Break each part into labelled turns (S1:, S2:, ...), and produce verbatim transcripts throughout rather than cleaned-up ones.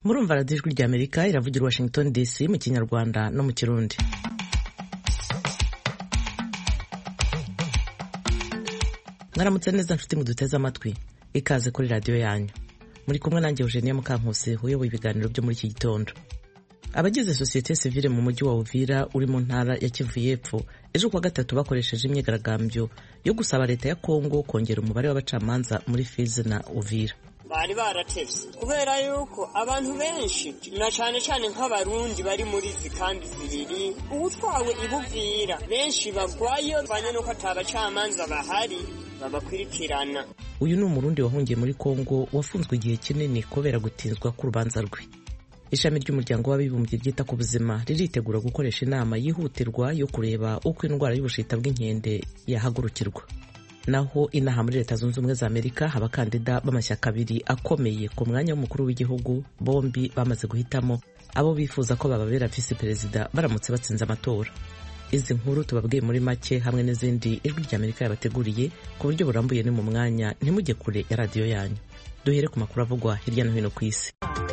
S1: murumva radiyo ijwi ry'Amerika iravugira Washington D C mu Kinyarwanda no mu Kirundi. Mwaramutse neza nshuti muduteze amatwi, ikaze kuri radiyo yanyu. Muri kumwe nanjye Eugenie Mukankusi uyoboye ibiganiro byo muri iki gitondo. Abagize sosiyete sivile mu mujyi wa Uvira uri mu ntara ya Kivu y'Epfo ejo kuwa gatatu bakoresheje imyigaragambyo yo gusaba leta ya Kongo kongera umubare w'abacamanza muri Fizi na Uvira.
S2: Bari baratevye kubera yuko abantu benshi na cyane cyane nk'abarundi bari muri zikambi zibiri ubutwawe ibuvira benshi bagwayo banye nuko atabacamanza bahari babakwirikirana.
S1: Uyu ni umurundi wahungiye muri Kongo wafunzwe igihe kinini kubera gutinzwa ku rubanza rwe. Ishami ry'umuryango w'abibumbye ryita ku buzima riritegura gukoresha inama yihutirwa yo kureba uko indwara y'ubushita bw'inkende yahagurukirwa. Naho inaha muri Leta Zunze Ubumwe za Amerika abakandida b'amashyaka abiri akomeye ku mwanya w'umukuru w'igihugu bombi bamaze guhitamo abo bifuza ko bababera visi perezida baramutse batsinze amatora. Izi nkuru tubabwiye muri make hamwe n'izindi ijwi ry'Amerika yabateguriye ku buryo burambuye ni mu mwanya, ntimujye kure ya radiyo yanyu. Duhere ku makuru avugwa hirya no hino ku isi.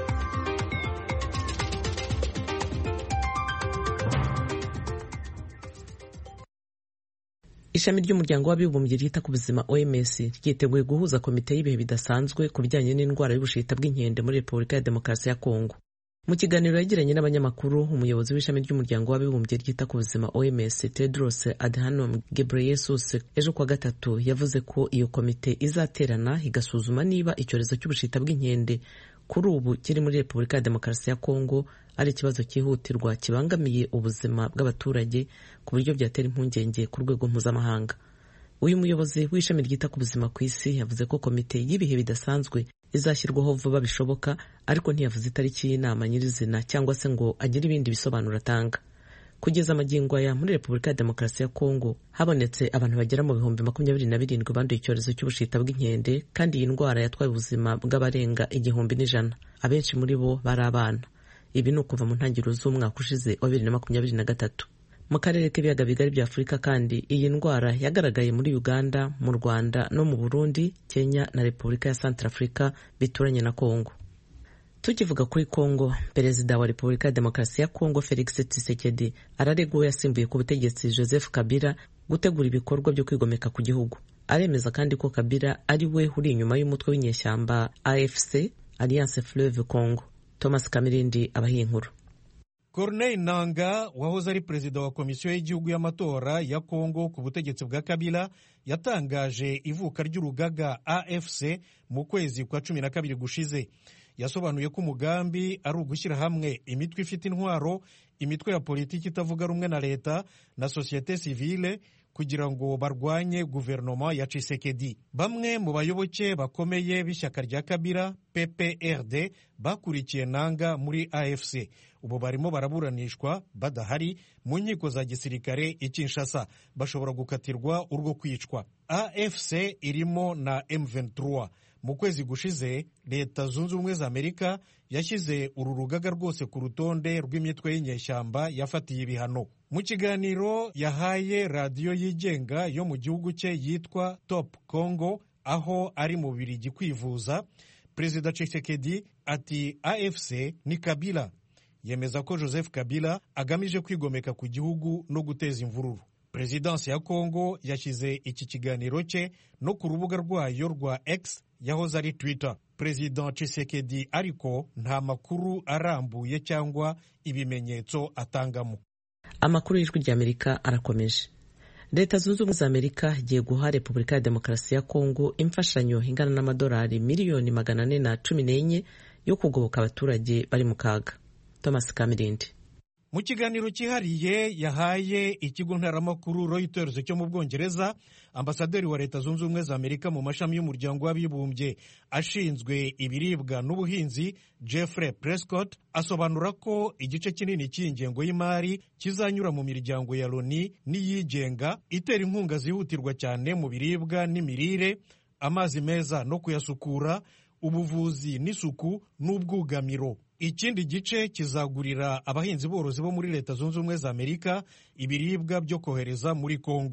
S1: Ishami ry'umuryango w'abibumbye ryita ku buzima O M S ryiteguye guhuza komite y'ibihe bidasanzwe ku bijyanye n'indwara y'ubushita bw'inkende muri Repubulika ya Demokarasi ya Kongo. Mu kiganiro yagiranye n'abanyamakuru, umuyobozi w'ishami ry'umuryango w'abibumbye ryita ku buzima O M S Tedros Adhanom Ghebreyesus ejo kuwa gatatu yavuze ko iyo komite izaterana igasuzuma niba icyorezo cy'ubushita bw'inkende kuri ubu kiri muri Repubulika ya Demokarasi ya Kongo ari ikibazo cyihutirwa kibangamiye ubuzima bw'abaturage ku buryo byatera impungenge ku rwego mpuzamahanga. Uyu muyobozi w'ishami ryita ku buzima ku isi yavuze ko komite y'ibihe bidasanzwe izashyirwaho vuba bishoboka, ariko ntiyavuze itariki y'inama nyirizina cyangwa se ngo agire ibindi bisobanuro atanga. Kugeza amagingo aya muri Repubulika ya Demokarasi ya Kongo habonetse abantu bagera mu bihumbi makumyabiri na birindwi banduye icyorezo cy'ubushita bw'inkende, kandi iyi ndwara yatwaye ubuzima bw'abarenga igihumbi n'ijana, abenshi muri bo bari abana. Ibi ni ukuva mu ntangiriro z'umwaka ushize wa bibiri na makumyabiri na gatatu. Mu karere k'ibiyaga bigari bya Afurika kandi iyi ndwara yagaragaye muri Uganda, mu Rwanda no mu Burundi, Kenya na Repubulika ya Centrafrica bituranye na Kongo. Tukivuga kuri Kongo, Perezida wa Repubulika ya Demokarasi ya Kongo Felix Tshisekedi araregwa uwo yasimbuye ku butegetsi Joseph Kabila gutegura ibikorwa byo kwigomeka ku gihugu. Aremeza kandi ko Kabila ari we uri inyuma y'umutwe w'inyeshyamba A F C, Alliance Fleuve Congo. Thomas Kamirindi abahiye inkuru.
S3: Corneille Nangaa wahoze ari perezida wa komisiyo y'igihugu y'amatora ya Kongo ku butegetsi bwa Kabila yatangaje ivuka ry'urugaga A F C mu kwezi kwa cumi na kabiri gushize. Yasobanuye ko umugambi ari ugushyira hamwe imitwe ifite intwaro, imitwe ya politiki itavuga rumwe na leta na societe civile kugira ngo barwanye guverinoma ya Tshisekedi. Bamwe mu bayoboke bakomeye b'ishyaka rya Kabila P P R D bakurikiye Nangaa muri A F C. Ubu barimo baraburanishwa badahari mu nkiko za gisirikare i Kinshasa, bashobora gukatirwa urwo kwicwa. A F C irimo na M vingt-trois. Mu kwezi gushize Leta Zunze Ubumwe za Amerika yashyize uru rugaga rwose ku rutonde rw'imitwe y'inyeshyamba yafatiye ibihano. Mu kiganiro yahaye radiyo yigenga yo mu gihugu cye yitwa Top Congo, aho ari mu Bubiligi kwivuza, Perezida Tshisekedi ati A F C ni Kabila. Yemeza ko Joseph Kabila agamije kwigomeka ku gihugu no guteza imvururu. Perezidansi ya Kongo yashyize iki kiganiro cye no ku rubuga rwayo rwa X yahoze ari Twitter. Perezida Tshisekedi ariko nta makuru arambuye cyangwa ibimenyetso atangamo.
S1: Amakuru y'ijwi ry'Amerika arakomeje. Leta Zunze Ubumwe za Amerika igiye guha Repubulika ya Demokarasi ya Kongo imfashanyo ingana n'amadolari miliyoni magana ane na cumi n'enye yo kugoboka abaturage bari mu kaga. Thomas Kamirindi.
S3: Mu kiganiro cyihariye yahaye ikigo ntaramakuru Reuters cyo mu Bwongereza, ambasaderi wa Leta Zunze Ubumwe za Amerika mu mashami y'umuryango w'abibumbye ashinzwe ibiribwa n'ubuhinzi Jeffrey Prescott asobanura ko igice kinini cy'ingengo y'imari kizanyura mu miryango ya Loni n'iyigenga itera inkunga zihutirwa cyane mu biribwa n'imirire, amazi meza no kuyasukura, ubuvuzi n'isuku n'ubwugamiro. Ikindi gice kizagurira abahinzi borozi bo muri Leta Zunze Ubumwe za Amerika ibiribwa byo kohereza muri Kongo.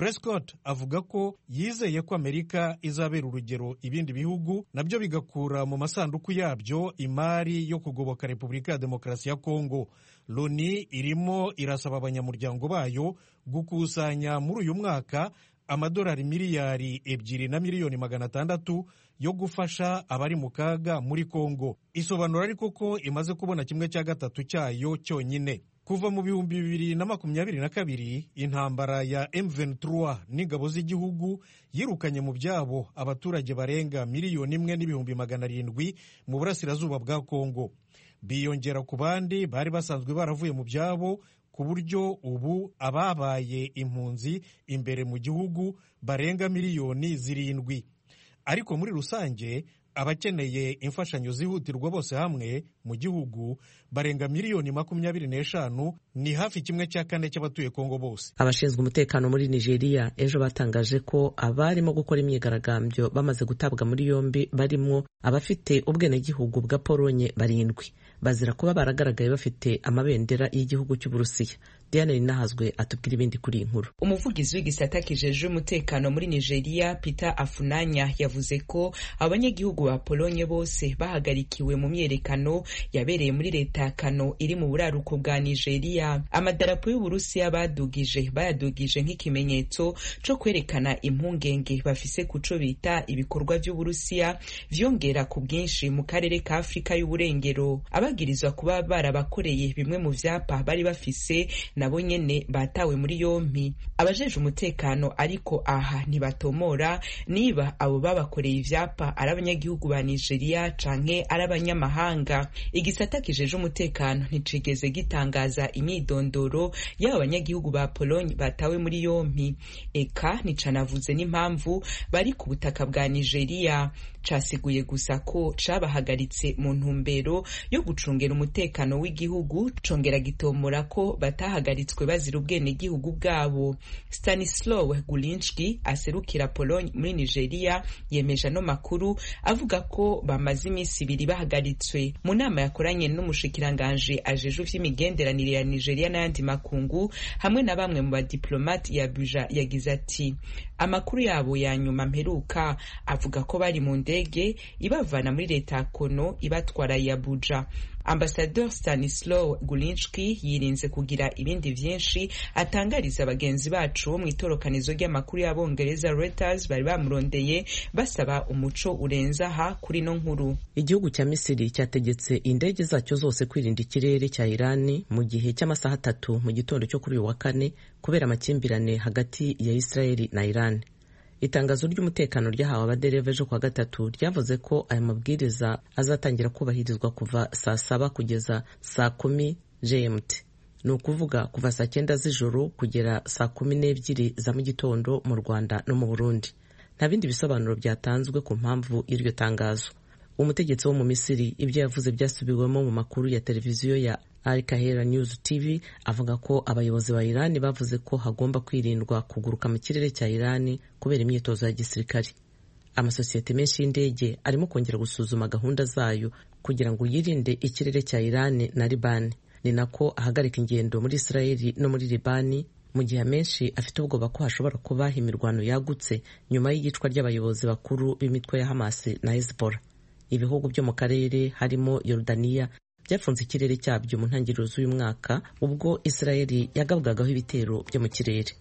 S3: Prescott avuga ko yizeye ko Amerika izabera urugero ibindi bihugu nabyo bigakura mu masanduku yabyo imari yo kugoboka Repubulika ya Demokarasi ya Kongo. Loni irimo irasaba abanyamuryango bayo gukusanya muri uyu mwaka amadolari miliyari ebyiri na miliyoni magana atandatu yo gufasha abari mu kaga muri Kongo. Isobanura ariko ko imaze kubona kimwe cya gatatu cyayo cyonyine. Kuva mu bihumbi bibiri na makumyabiri na kabiri intambara ya M vingt-trois n'ingabo z'igihugu yirukanye mu byabo abaturage barenga miliyoni imwe n'ibihumbi magana arindwi mu burasirazuba bwa Kongo. Biyongera ku bandi bari basanzwe baravuye mu byabo, ku buryo ubu ababaye impunzi imbere mu gihugu barenga miliyoni zirindwi. Ariko muri rusange abakeneye imfashanyo zihutirwa bose hamwe mu gihugu barenga miliyoni makumyabiri n'eshanu, ni hafi kimwe cya kane cy'abatuye Kongo bose.
S1: Abashinzwe umutekano muri Nigeria ejo batangaje ko abarimo gukora imyigaragambyo bamaze gutabwa muri yombi barimo abafite ubwenegihugu bwa Polonye barindwi, bazira kuba baragaragaye bafite amabendera y'igihugu cy'Uburusiya. Diane Ninahazwe atubwira ibindi kuri iyi nkuru.
S4: Umuvugizi w'igisata kijeje umutekano muri Nigeria Peter Afunanya yavuze ko abanyagihugu ba Polonye bose bahagarikiwe mu myerekano yabereye muri leta ya Kano iri mu buraruko bwa Nigeria. Amadarapo y'Uburusiya badugije bayadugije nk'ikimenyetso cyo kwerekana impungenge bafise kuco bita ibikorwa by'Uburusiya vyongera ku bwinshi mu karere ka Afrika y'Uburengero. Abagirizwa kuba barabakoreye bimwe mu vyapa bari bafise nabo nyene batawe muri yompi. Abajeje umutekano ariko aha ntibatomora niba abo babakoreye ivyapa ari abanyagihugu ba Nigeria canke ari abanyamahanga. Igisata kijeje umutekano nticigeze gitangaza imyidondoro y'abo banyagihugu ba Pologne batawe muri yompi. Eka nicanavuze n'impamvu bari ku butaka bwa Nigeria. Casiguye gusa ko cabahagaritse mu ntumbero yo gucungera umutekano w'igihugu, congera gitomora ko batahagaritswe bazira ubwene gihugu bwabo. Stanislaw Gulinski aserukira Pologne muri Nigeria yemeje no makuru avuga ko bamaze imisi ibiri bahagaritswe. Mu nama yakoranye n'umushikiranganje ajeje vy'imigenderanire ya Nigeria n'ayandi makungu hamwe na bamwe mu badiplomate ya Abuja, yagize ati amakuru yabo ya nyuma mperuka avuga ko bari mu ndege ibavana muri leta ya Kono ibatwara ya Abuja. Ambassadeur Stanislaw Gulinski yirinze kugira ibindi vyinshi atangariza abagenzi bacu mu itorokanizo ry'amakuru y'Abongereza Reuters bari bamurondeye basaba umuco urenza ha kuri no nkuru.
S1: Igihugu cya Misiri cyategetse indege zacyo zose kwirinda ikirere cya Irani mu gihe cy'amasaha atatu mu gitondo cyo kuri uyu wa kane kubera amakimbirane hagati ya Israeli na Iran. Itangazo ry'umutekano ryahawe abadereva ejo kwa gatatu ryavuze ko aya mabwiriza azatangira kubahirizwa kuva saa saba kugeza saa kumi G M T. Ni ukuvuga kuva saa cyenda z'ijoro kugera saa kumi n'ebyiri za mu gitondo mu Rwanda no mu Burundi. Nta bindi bisobanuro byatanzwe ku mpamvu y'iryo tangazo. Umutegetsi wo mu Misiri ibyo yavuze byasubiwemo mu makuru ya televiziyo ya Al Kahera News T V avuga ko abayobozi ba Iran bavuze ko hagomba kwirindwa kuguruka mu kirere cya Iran kubera imyitozo ya gisirikare. Amasosiyete menshi y'indege arimo kongera gusuzuma gahunda zayo kugira ngo yirinde ikirere cya Iran na Liban. Ni nako ahagarika ingendo muri Israeli no muri Liban mu gihe menshi afite ubwoba ko hashobora kuba imirwano yagutse nyuma y'igicwa ry'abayobozi bakuru b'imitwe ya Hamas na Hezbollah. Ibihugu byo mu karere harimo Yordania byafunze ikirere cyabyo mu ntangiriro z'uyu mwaka ubwo Israeli yagabwagaho ibitero byo mu kirere.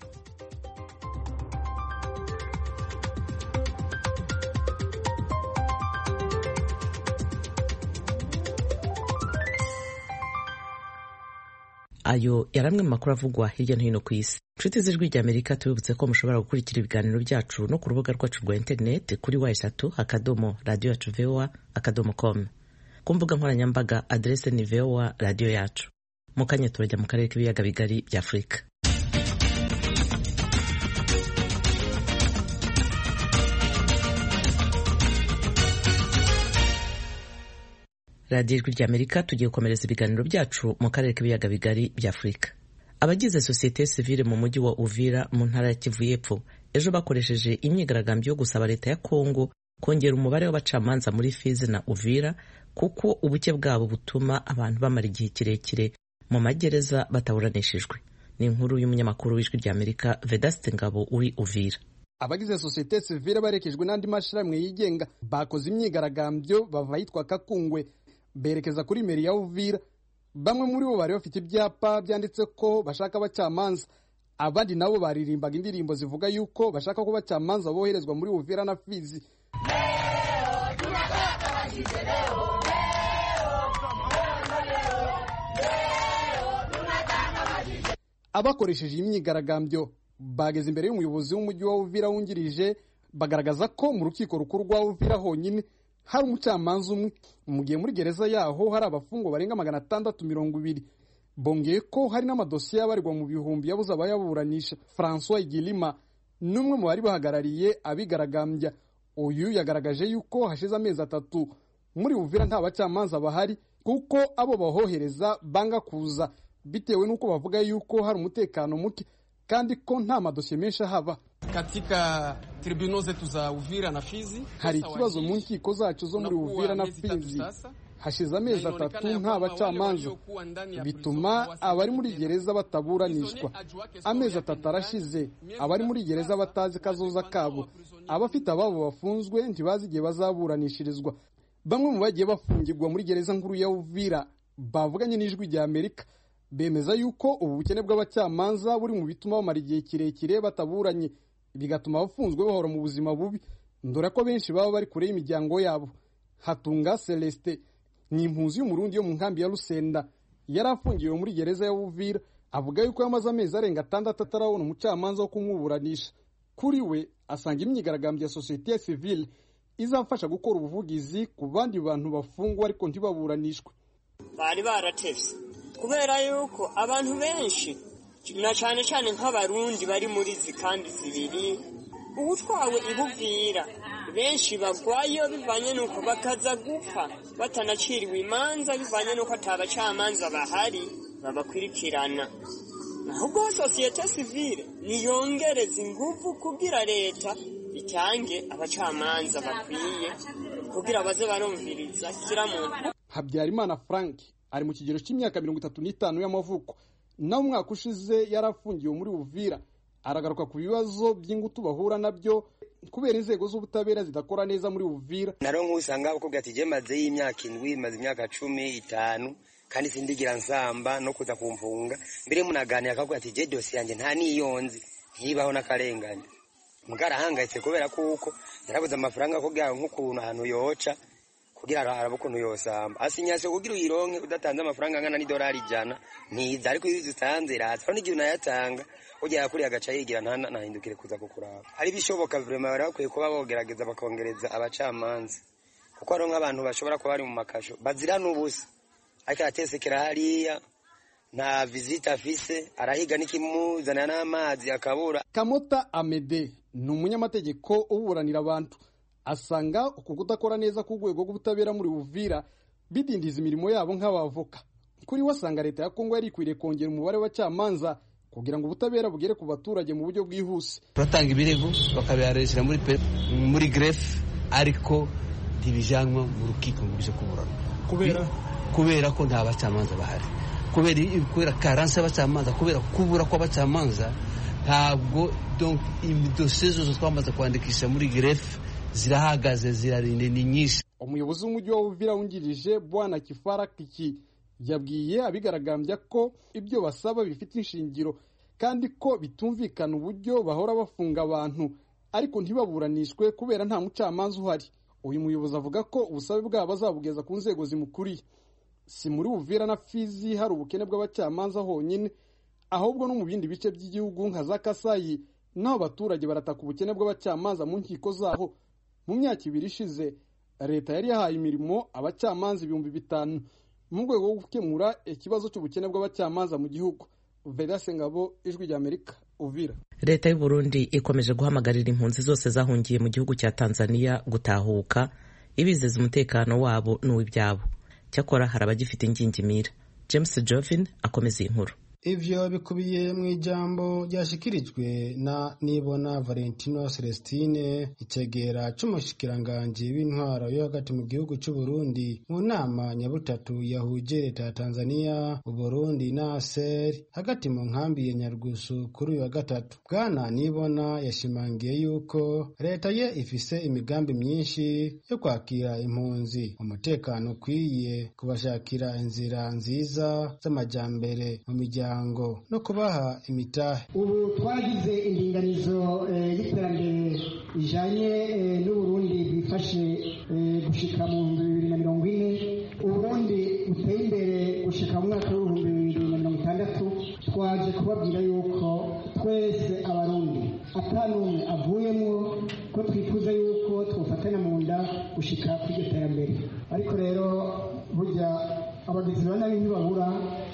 S1: Ayo yaramwe mu makuru avugwa hirya no hino ku isi. Nshuti z'ijwi ry'Amerika tubibutse ko mushobora gukurikira ibiganiro byacu no ku rubuga rwacu rwa internet kuri wa eshatu akadomo radio yacu voa akadomo com. Ku mbuga nkoranyambaga adrese ni voa radio yacu. Mu kanya turajya mu karere k'ibiyaga bigari bya Afurika. Radio Ijwi ry'Amerika tugiye gukomereza ibiganiro byacu mu karere k'ibiyaga bigari bya Afurika. Abagize societe civile mu mujyi wa Uvira mu ntara ya Kivu y'Epfo ejo bakoresheje imyigaragambyo yo gusaba leta ya Kongo kongera umubare w'abacamanza muri Fizi na Uvira kuko ubuke bwabo butuma abantu bamara igihe kirekire mu magereza bataburanishijwe. ni inkuru y'umunyamakuru w'ijwi ry'Amerika Vedaste Ngabo uri Uvira.
S5: Abagize societe civile barekejwe n'andi mashirahamwe yigenga bakoze imyigaragambyo bava yitwa Kakungwe berekeza kuri meri ya Uvira. Bamwe muri bo bari bafite ibyapa byanditse ko bashaka abacamanza, abandi nabo baririmbaga indirimbo zivuga yuko bashaka ko abacamanza boherezwa muri Uvira na Fizi. Abakoresheje imyigaragambyo bageze imbere y'umuyobozi w'umujyi wa Uvira wungirije bagaragaza ko mu rukiko rukuru rwa Uvira honyine hari umucamanza umwe, mu gihe muri gereza yaho hari abafungwa barenga magana atandatu mirongo ibiri. Bongeye ko hari n'amadosiye abarirwa mu bihumbi yabuze abayaburanisha. François Igilima n'umwe mu bari bahagarariye abigaragambya, uyu yagaragaje yuko hashize amezi atatu muri Uvira nta bacamanza bahari kuko abo bahohereza banga kuza bitewe nuko bavuga yuko hari umutekano muke kandi ko nta madosiye menshi haba.
S6: Katika tribunal zetu za Uvira na Fizi
S5: hari ikibazo mu nkiko zacu zo muri Uvira na Fizi. Hashize amezi atatu nta bacamanza, bituma abari muri gereza bataburanishwa. Amezi atatu arashize abari muri gereza batazi kazoza kabo, abafite ababo bafunzwe ntibazi igihe bazaburanishirizwa. Bamwe mu bagiye bafungirwa muri gereza nkuru ya Uvira bavuganye n'ijwi rya Amerika bemeza yuko ubu bukene bw'abacamanza buri mu bituma bamara igihe kirekire bataburanye, bigatuma abafunzwe bahora mu buzima bubi, ndora ko benshi baba bari kure y'imiryango yabo. Hatunga Celeste ni impunzi y'umurundi yo mu nkambi ya Rusenda yari afungiwe muri gereza ya Uvira, avuga yuko yamaze amezi arenga atandatu atarabona umucamanza wo kumuburanisha. Kuri we asanga imyigaragambyo ya societe civile izafasha gukora ubuvugizi ku bandi bantu bafungwa ariko ntibaburanishwe.
S2: Bari baratevye kubera yuko abantu benshi na cyane cyane nk'abarundi bari muri zikandi zibiri ubutwawe ibuvira benshi bagwayo bivanye nuko bakaza gupfa batanaciriwe imanza bivanye nuko atabacamanza bahari babakwirikirana. Ahubwo societe civile niyongereza ingufu kugira leta itange abacamanza bakwiye kugira baze barumviriza kira muntu.
S5: Habyarimana Frank ari mu kigero cy'imyaka mirongo itatu n'itanu y'amavuko, na umwaka ushize yarafungiwe muri Uvira. Aragaruka ku bibazo by'ingutu bahura nabyo kubera inzego z'ubutabera zidakora neza muri Uvira.
S7: Naro nk'usanga uko gati je maze y'imyaka indwi maze imyaka cumi itanu kandi sindigira nsamba no kuza kumfunga mbere munaganira akavuga ati je dossier yanje nta niyonzi ntibaho nakarengane. Mugara hangayitse kubera kuko yarabuze amafaranga kugira nk'ukuntu ahantu yoca kugira arabukuntu yosamba asinyase kugira uyironke udatanze amafaranga angana ni dolari ijana ntiza, ariko iyo uzitanze ratsa n'igihe unayatanga ujya kuri agaca yigira nta nahindukire kuza kukuraba. Ari bishoboka vraiment bari bakwiye kuba bogerageza bakongereza abacamanza kuko ari nk'abantu bashobora kuba bari mu makasho bazira n'ubusa, ariko atesekera hariya nta visita afise arahiga n'ikimuzana n'amazi akabura.
S5: Kamota Amede ni umunyamategeko uburanira abantu, asanga uko kudakora neza ku rwego rw'ubutabera muri Uvira bidindiza imirimo yabo nk'abavoka. Kuri wasanga leta ya Kongo yari ikwiriye kongera umubare w'abacamanza kugira ngo ubutabera bugere ku baturage mu buryo bwihuse.
S8: Batanga ibirego bakabiharesha muri muri greffe ariko ntibijanwa mu rukiko mu byo kuburana
S5: kubera
S8: kubera ko nta bacamanza bahari, kubera kubera karanse y'abacamanza, kubera kubura kw'abacamanza. Ntabwo donc imidosiye zose twamaze kwandikisha muri greffe zirahagaze zirarinde ni nyinshi.
S5: Umuyobozi w'umujyi wa Uvira wungirije Bwana Kifara Kiki yabwiye abigaragambya ko ibyo basaba bifite inshingiro kandi ko bitumvikana uburyo bahora bafunga abantu ariko ntibaburanishwe kubera nta mucamanza uhari. Uyu muyobozi avuga ko ubusabe bwabo bazabugeza ku nzego zimukuriye. Si muri Uvira na Fizi hari ubukene bw'abacamanza honyine, ahubwo no mu bindi bice by'igihugu nka za Kasayi naho abaturage barataka ubukene bw'abacamanza mu nkiko zaho. Mu myaka ibiri ishize leta yari yahaye imirimo abacamanza ibihumbi bitanu mu rwego rwo gukemura ikibazo cy'ubukene bw'abacamanza mu gihugu. Vedaste Ngabo, ijwi rya Amerika, Uvira.
S1: Leta y'u Burundi ikomeje guhamagarira impunzi zose zahungiye mu gihugu cya Tanzania gutahuka ibizeza umutekano wabo n'uw'ibyabo. Cyakora hari abagifite ingingimira. James Jovin akomeza iyi nkuru.
S9: ivyo bikubiye mu ijambo ryashikirijwe na Nibona Valentino Celestine itegera c'umushikiranganji w'intwaro yo hagati mu gihugu c'u Burundi mu nama nyabutatu yahuje leta ya Tanzania, u Burundi na A S E R hagati mu nkambi ya Nyarugusu kuri uyu wa gatatu. Bwana Nibona yashimangiye yuko leta ye ifise imigambi myinshi yo kwakira impunzi, umutekano ukwiye, kubashakira inzira nziza z'amajambere mu miryango no kubaha imitahe.
S10: Ubu twagize indinganizo y'iterambere ijanye n'Uburundi bwifashe gushika mu bibiri na mirongo ine, Uburundi buteye imbere gushika mu mwaka w'ibihumbi bibiri na mirongo itandatu. Twaje kubabwira yuko twese abarundi atanumwe avuyemwo ko twifuza yuko twofatana mu nda gushika kuri iryo terambere. Ariko rero burya abagizi ba nabi ntibabura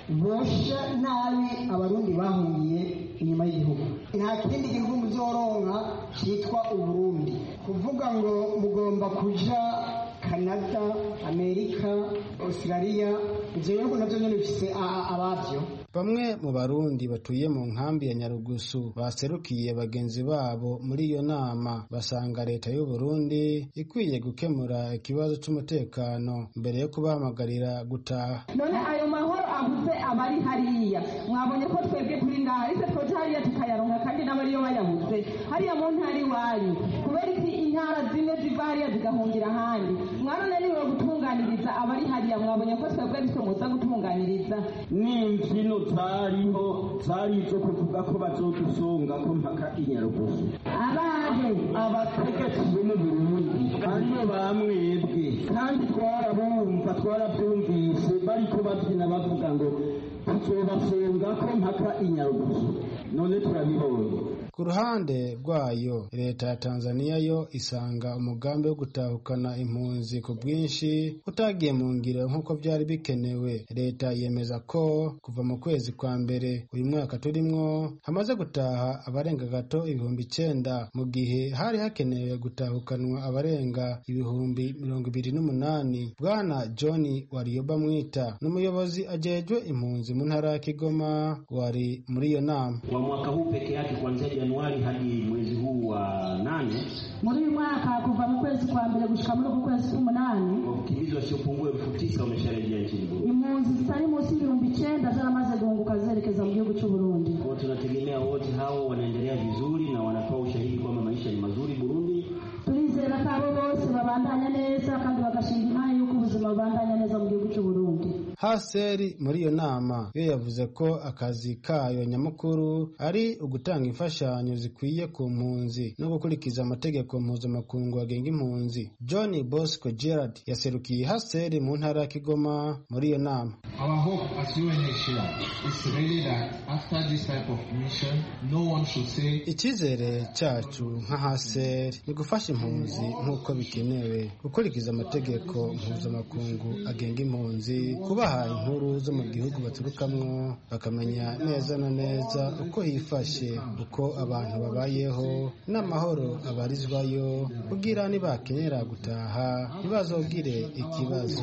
S10: bosha nabi abarundi bahungiye inyuma y'igihugu. Nta kindi gihugu muzoronka cyitwa Uburundi kuvuga ngo mugomba kuja Canada, Amerika, Australia, ivyo bihugu navyo nyene bifise abavyo.
S9: Bamwe mu Barundi batuye mu nkambi ya Nyarugusu baserukiye bagenzi babo muri iyo nama basanga leta y'u Burundi ikwiye gukemura ikibazo c'umutekano mbere yo kubahamagarira gutaha.
S11: None ayo mahoro avuze abari hariya mwabonye ko twebwe kuri ngaha ariko twoje hariya tukayaronka kandi n'abariyo bayabuze hariya mu ntari wanyu kubera iki intara zimwe ziva hariya zigahungira ahandi. Mwarone niwe gutunganiriza abari hariya mwabonye ko twebwe bityo muza gutunganiriza
S10: n'imvino zariho zari zo kuvuga ko bazodusonga ko mpaka Inyarugusu.
S11: Abaje
S10: abategetsi bo mu Burundi ariyo bamwebwe kandi twarabumva twarabyumvise bariko babyina bavuga ngo tuzobasonga ko mpaka Inyarugusu. None turabibonye.
S9: Ku ruhande rwayo leta ya Tanzania yo isanga umugambi wo gutahukana impunzi ku bwinshi utagiye mu ngiro nk'uko byari bikenewe. Leta yemeza ko kuva mu kwezi kwa mbere uyu mwaka turimwo hamaze gutaha abarenga gato ibihumbi icenda mu gihe hari hakenewe gutahukanwa abarenga ibihumbi mirongo ibiri n'umunani. Bwana John Warioba Mwita n'umuyobozi ajejwe impunzi mu ntara ya Kigoma wari muri iyo nama.
S12: Kwa mwaka huu peke yake kuanzia Januari hadi mwezi huu wa nane,
S11: muri uyu mwaka kuva mu kwezi kwa mbere gushika muri uku kwezi k'umunani,
S12: wakimbizi wasiopungua elfu tisa wamesharejea nchini Burundi.
S11: Impunzi zitari munsi y'ibihumbi icenda zaramaze guhunguka zerekeza mu gihugu cy'u Burundi.
S12: Kwa tunategemea wote hao wanaendelea vizuri na wanatoa ushahidi kwamba maisha ni mazuri Burundi.
S11: Turizera ko abo bose babandanya neza kandi bagashinga imana yuko ubuzima bubandanya neza mu gihugu cy'u Burundi.
S9: Haseri muri iyo nama yo yavuze ko akazi kayo nyamukuru ari ugutanga imfashanyo zikwiye ku mpunzi no gukurikiza amategeko mpuzamakungu agenga impunzi. John Bosco Gerard yaserukiye Haseri mu ntara ya Kigoma muri iyo nama.
S13: Our hope as U N H C R is really that after this type of mission no one should say.
S9: Icyizere cyacu nka Haseri ni gufasha impunzi nk'uko bikenewe, gukurikiza amategeko mpuzamakungu agenga impunzi, kubaha inkuru zo mu gihugu baturukamwo bakamenya neza na neza uko hifashe, uko abantu babayeho n'amahoro abarizwayo kugira nibakenera gutaha ntibazogire ikibazo.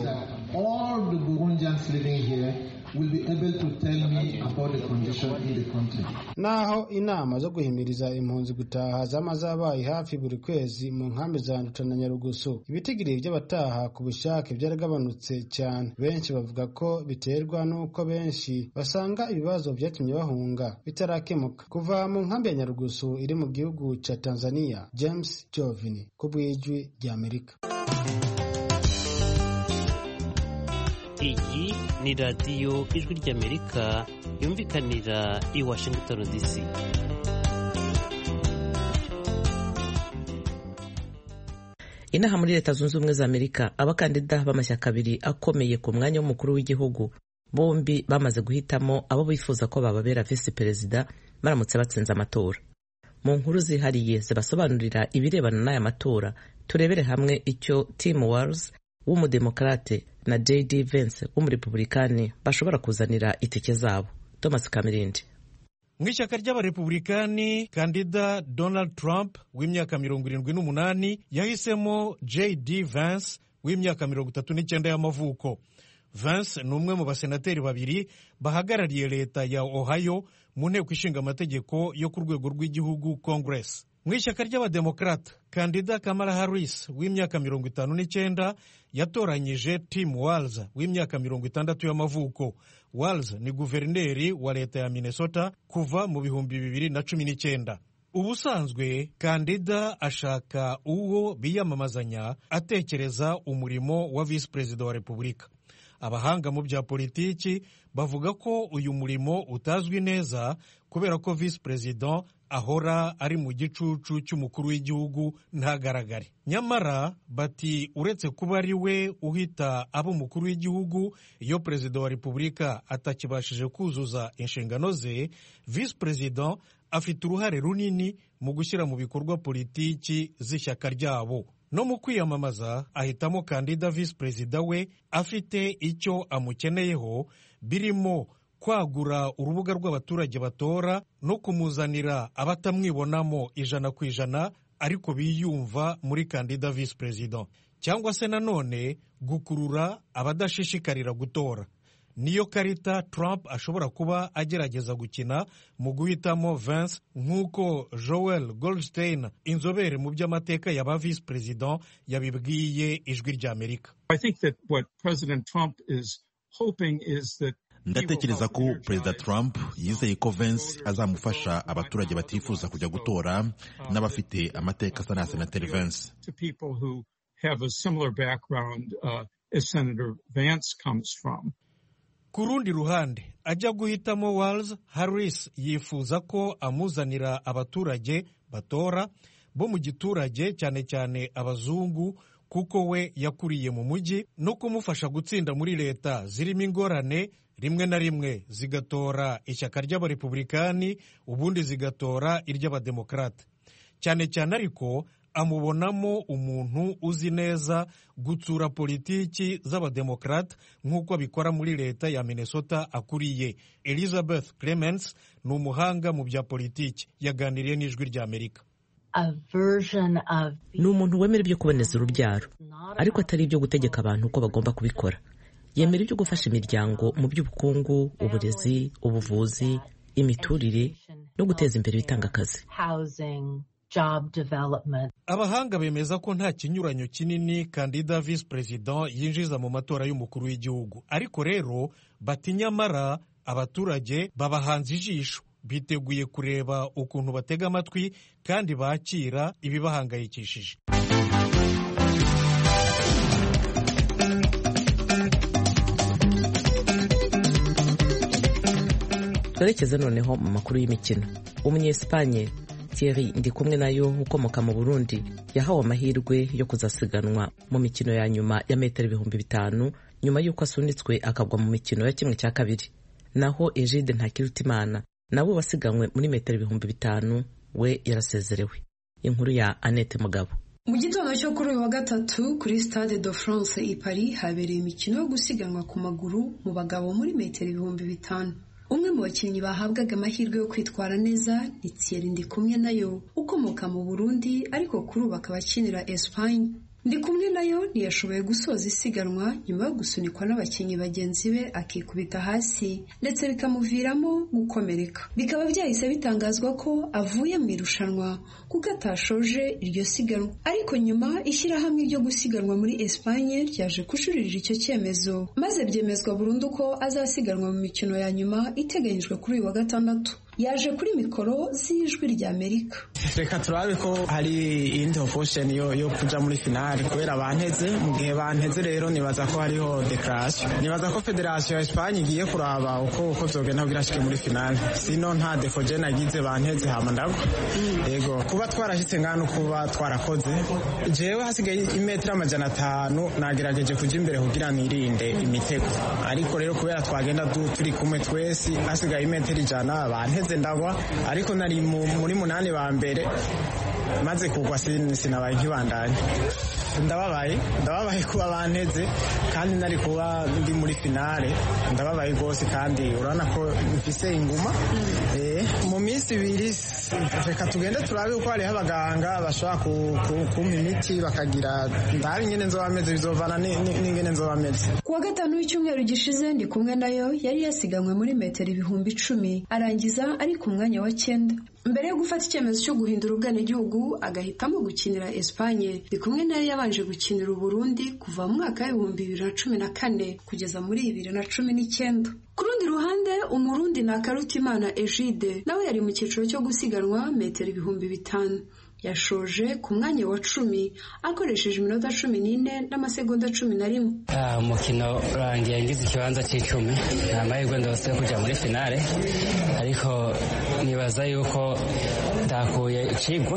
S13: All the Burundians living here will be able to tell me about the condition in the country.
S9: Naho inama zo guhimiriza impunzi gutaha zama zabaye hafi buri kwezi mu nkambi za Nduta na Nyarugusu, ibitigiri by'abataha ku bushake byaragabanutse cyane. Benshi bavuga ko biterwa n'uko benshi basanga ibibazo byatumye bahunga bitarakemuka. Kuva mu nkambi ya Nyarugusu iri mu gihugu ca Tanzania, James Jovini ku bw'ijwi ry'Amerika.
S14: Iyi ni radiyo ijwi ry'Amerika yumvikanira i Washington D C.
S1: Inaha muri Leta Zunze Ubumwe za Amerika abakandida b'amashyaka abiri akomeye ku mwanya w'umukuru w'igihugu bombi bamaze guhitamo abo bifuza ko bababera visi perezida baramutse batsinze amatora. Mu nkuru zihariye zibasobanurira ibirebana n'aya matora, turebere hamwe icyo Tim Walz w'umudemokrate na J D Vance w'umurepublikani bashobora kuzanira itike zabo. Thomas Kamirindi.
S3: Mu ishyaka ry'abarepublikani, kandida Donald Trump w'imyaka mirongo irindwi n'umunani yahisemo J D Vance w'imyaka mirongo itatu n'icyenda y'amavuko. Vance ni umwe mu basenateri babiri bahagarariye leta ya Ohio mu nteko ishinga amategeko yo ku rwego rw'igihugu Congress. Mu ishyaka ry'abademokarata, kandida Kamala Harris w'imyaka mirongo itanu n'icyenda yatoranyije Tim Walz w'imyaka mirongo itandatu y'amavuko. Walz ni guverineri wa leta ya Minnesota kuva mu bihumbi bibiri na cumi n'icyenda. Ubusanzwe kandida ashaka uwo biyamamazanya atekereza umurimo wa visi perezida wa repubulika. Abahanga mu bya politiki bavuga ko uyu murimo utazwi neza kubera ko visi perezida ahora ari mu gicucu cy'umukuru w'igihugu ntagaragare. Nyamara bati uretse kuba ari we uhita aba umukuru w'igihugu iyo perezida wa repubulika atakibashije kuzuza inshingano ze, visi perezida afite uruhare runini mu gushyira mu bikorwa politiki z'ishyaka ryabo. No mu kwiyamamaza ahitamo kandida visi perezida we afite icyo amukeneyeho, birimo kwagura urubuga rw'abaturage batora no kumuzanira abatamwibonamo ijana ku ijana ariko biyumva muri kandida visi perezida, cyangwa se nanone gukurura abadashishikarira gutora. Niyo karita Trump ashobora kuba agerageza gukina mu guhitamo Vance, nk'uko Joel Goldstein, inzobere mu by'amateka y'aba visi perezida, yabibwiye Ijwi ry'Amerika.
S15: Ndatekereza ko perezida Trump yizeye ko Vance azamufasha abaturage batifuza kujya gutora n'abafite amateka asa na senateri Vance.
S3: Ku rundi ruhande, ajya guhitamo Walz, Harris yifuza ko amuzanira abaturage batora bo mu giturage, cyane cyane abazungu, kuko we yakuriye mu mujyi, no kumufasha gutsinda muri leta zirimo ingorane, rimwe na rimwe zigatora ishyaka ry'abarepublikani ubundi zigatora iry'abademokarate. Cyane cyane ariko amubonamo umuntu uzi neza gutsura politiki z'abademokarate nk'uko abikora muri leta ya Minnesota akuriye. Elizabeth Clements ni umuhanga mu bya politiki, yaganiriye n'Ijwi ry'Amerika.
S1: Ni umuntu wemera ibyo kuboneza urubyaro, ariko atari ibyo gutegeka abantu uko bagomba kubikora. Yemera ibyo gufasha imiryango mu by'ubukungu, uburezi, ubuvuzi, imiturire no guteza imbere ibitanga akazi.
S3: Abahanga bemeza ko nta kinyuranyo kinini kandida visi perezida yinjiza mu matora y'umukuru w'igihugu, ariko rero bati nyamara abaturage babahanze ijisho, biteguye kureba ukuntu batega amatwi kandi bakira ibibahangayikishije.
S1: Twerekeze noneho mu makuru y'imikino. Umunyesipanye Thierry Ndikumwenayo ukomoka mu Burundi yahawe amahirwe yo kuzasiganwa mu mikino ya nyuma ya metero ibihumbi bitanu nyuma y'uko asunitswe akagwa mu mikino ya kimwe cya kabiri. Naho Egide Ntakirutimana nawe wasiganwe muri metero ibihumbi bitanu we yarasezerewe. Inkuru ya Annette Mugabo.
S16: Mu gitondo cyo kuri uyu wa gatatu kuri Stade de France i Paris habereye imikino yo gusiganwa ku maguru mu bagabo muri metero ibihumbi bitanu. Umwe mu bakinnyi bahabwaga amahirwe yo kwitwara neza ni Thierry Ndikumwenayo ukomoka mu Burundi ariko kuri ubu akaba akinira Espagne. Ndikumwenayo ntiyashoboye gusoza isiganwa nyuma yo gusunikwa n'abakinnyi bagenzi be akikubita hasi ndetse bikamuviramo gukomereka. Bikaba byahise bitangazwa ko avuye mu irushanwa kuko atashoje iryo siganwa, ariko nyuma ishyirahamwe ryo gusiganwa muri Espagne ryaje kujuririra icyo cyemezo maze byemezwa burundu ko azasiganwa mu mikino ya nyuma iteganyijwe kuri uyu wa gatandatu. Yaje kuri mikoro z'Ijwi ry'Amerika.
S17: Reka turabe ko hari indi option yo yo kuja muri finale kubera banteze. Mu gihe banteze rero nibaza ko hariho declaration, nibaza ko Federation ya Espagne igiye kuraba uko uko zogenda kugira ashike muri finale, sino nta defoje nagize banteze hama ndagwa. Yego kuba twarashitse ngano kuba twarakoze, jewe hasigaye imetero amajana atanu nagerageje kuja imbere kugira nirinde imitego, ariko rero kubera twagenda turi kumwe twese hasigaye imetero ijana banteze ndagwa, ariko nari muri munani ba mbere maze kugwa sinabaye nkibandanye. Ndababaye ndababaye kuba banteze kandi nari kuba ndi muri finale, ndababaye rwose kandi urabona ko mfise inguma. Eh mu minsi iminsi ibiri reka tugende turabe uko hariho abaganga bashobora kumpa imiti bakagira ndabe ingene nzoba meze bizovana n'ingene nzoba meze.
S16: Kuwa gatanu w'icyumweru gishize ndi kumwe nayo yari yasiganywe muri metero ibihumbi icumi arangiza ari ku mwanya wa cyenda. Mbere yo gufata icyemezo cyo guhindura ubwenegihugu agahitamo gukinira Espagne, ndi kumwe nayo yabanje gukinira Uburundi kuva mu mwaka w'ibihumbi bibiri na cumi na kane kugeza muri bibiri na cumi n'icyenda. Ku rundi ruhande Umurundi na Karutimana Egide nawe yari mu cyiciro cyo gusiganwa metero ibihumbi bitanu. Yashoje ku mwanya wa cumi akoresheje iminota cumi n'ine n'amasegonda cumi na rimwe.
S18: Umukino urangiye ngize ikibanza cy'icumi, nta mahirwe ndose yo kujya muri finale, ariko nibaza yuko ndakuye ikigwa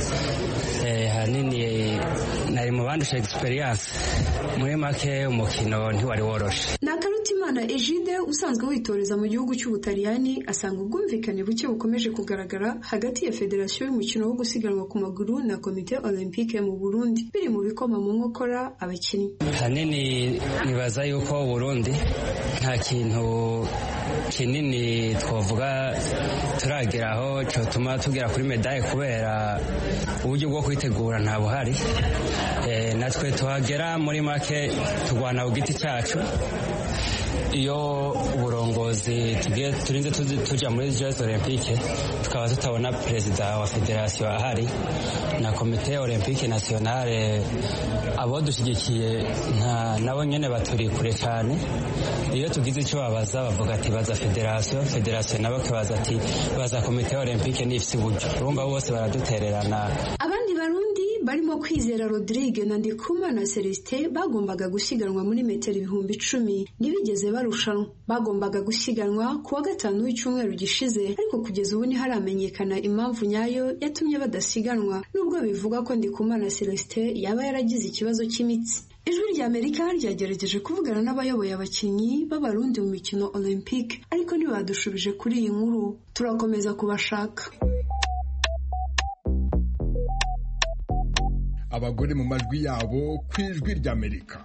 S18: hanini, nari mu bandusha experience. Muri make umukino ntiwari woroshe.
S16: Na Karutimana Egide usanzwe witoreza mu gihugu cy'Ubutaliyani asanga ubwumvikane buke bukomeje kugaragara hagati ya Federasiyo y'umukino wo gusiganwa ku maguru na Komite Olympique mu Burundi biri mu bikoma mu nkokora abakinnyi.
S18: Hanini nibaza yuko Burundi nta kintu kinini twavuga turageraho cyotuma tugera kuri medaille kubera uburyo bwo kwitegura nta buhari. E, natwe tuhagera muri make tugwana ku giti cyacu. Iyo uburongozi tugiye turinze tuja muri Jeux Olympique tukaba tutabona perezida wa federasiyo ahari na komite olympique nationale, abo dushigikiye nta nabo nyene baturi kure cyane. Iyo tugize icyo babaza bavuga ati baza federasiyo, federasiyo nabo kabaza ati baza komite olympique n'ifisi buryo. Urumva bose baradutererana.
S16: Abandi barundi barimo Kwizera Rodrigue na Ndikumana Celestin bagombaga gusiganwa muri metero ibihumbi icumi ntibigeze barushanwa. Bagombaga gusiganwa kuwa gatanu w'icyumweru gishize, ariko kugeza ubu ntiharamenyekana impamvu nyayo yatumye badasiganwa, nubwo bivuga ko Ndikumana Celestin yaba yaragize ikibazo cy'imitsi. Ijwi rya Amerika ryagerageje kuvugana n'abayoboye abakinnyi b'abarundi mu mikino Olympique, ariko ntibadushubije kuri iyi nkuru. Turakomeza kubashaka.
S19: Abagore mu majwi yabo ku ijwi rya Amerika.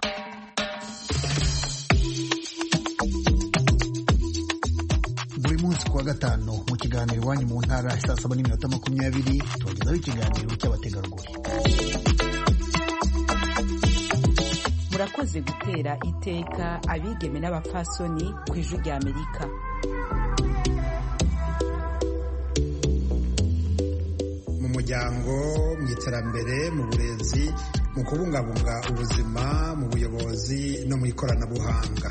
S20: Buri munsi kuwa gatanu mu kiganiro iwanyu mu ntara saa saba n'iminota makumyabiri tubagezaho ikiganiro cy'abategarugori.
S21: Murakoze gutera iteka abigeme n'abapfasoni ku ijwi rya Amerika.
S22: Mu muryango, mu iterambere, mu burezi, mu kubungabunga ubuzima, mu buyobozi no mu ikoranabuhanga.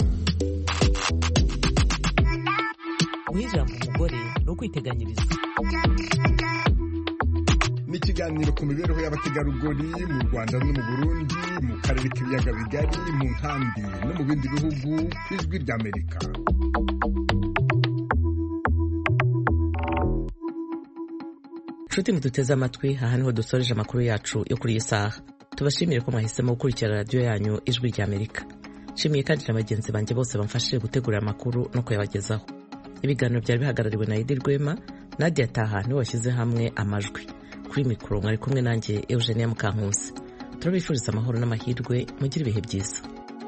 S1: Guha ijambo umugore no kwiteganyiriza.
S19: Ni ikiganiro ku mibereho y'abategarugori mu Rwanda no mu Burundi, mu karere k'ibiyaga bigari, mu nkambi no mu bindi bihugu ku ijwi rya Amerika.
S1: Nshuti muduteze amatwi, aha niho dusoreje amakuru yacu yo kuri iyi saha. Tubashimire ko mwahisemo gukurikira radiyo yanyu ijwi rya Amerika. Nshimiye kandi na bagenzi banjye bose bamfashije gutegura amakuru no kuyabagezaho. Ibiganiro byari bihagarariwe na Edi Rwema, Nadia Taha niwe washyize hamwe amajwi. Kuri mikoro mwari kumwe nanjye Eugenia Mukankusi. Turabifuriza amahoro n'amahirwe, mugire ibihe byiza.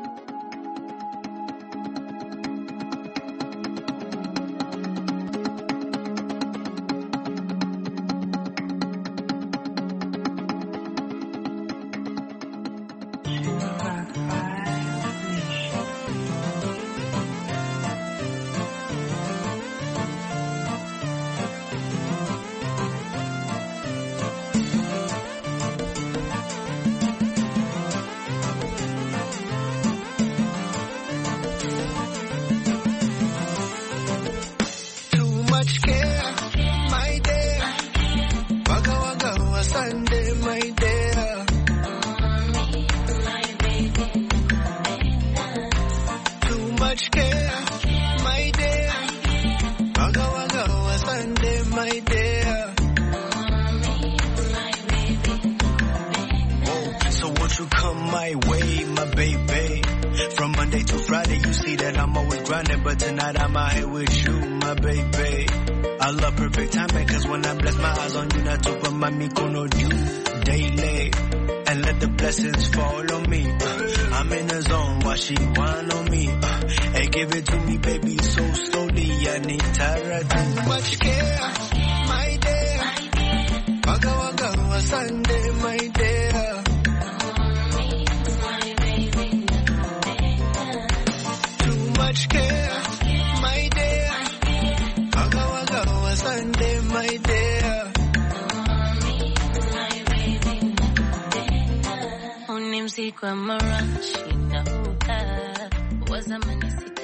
S23: She whine on me, uh, hey, give it to me, baby, so slowly. I need Tara. Too much care. Sunday, my dear. Too much care, my dear. Waka waka wa Sunday, my dear.
S2: Unimziki wa marashi na uka wazamani sita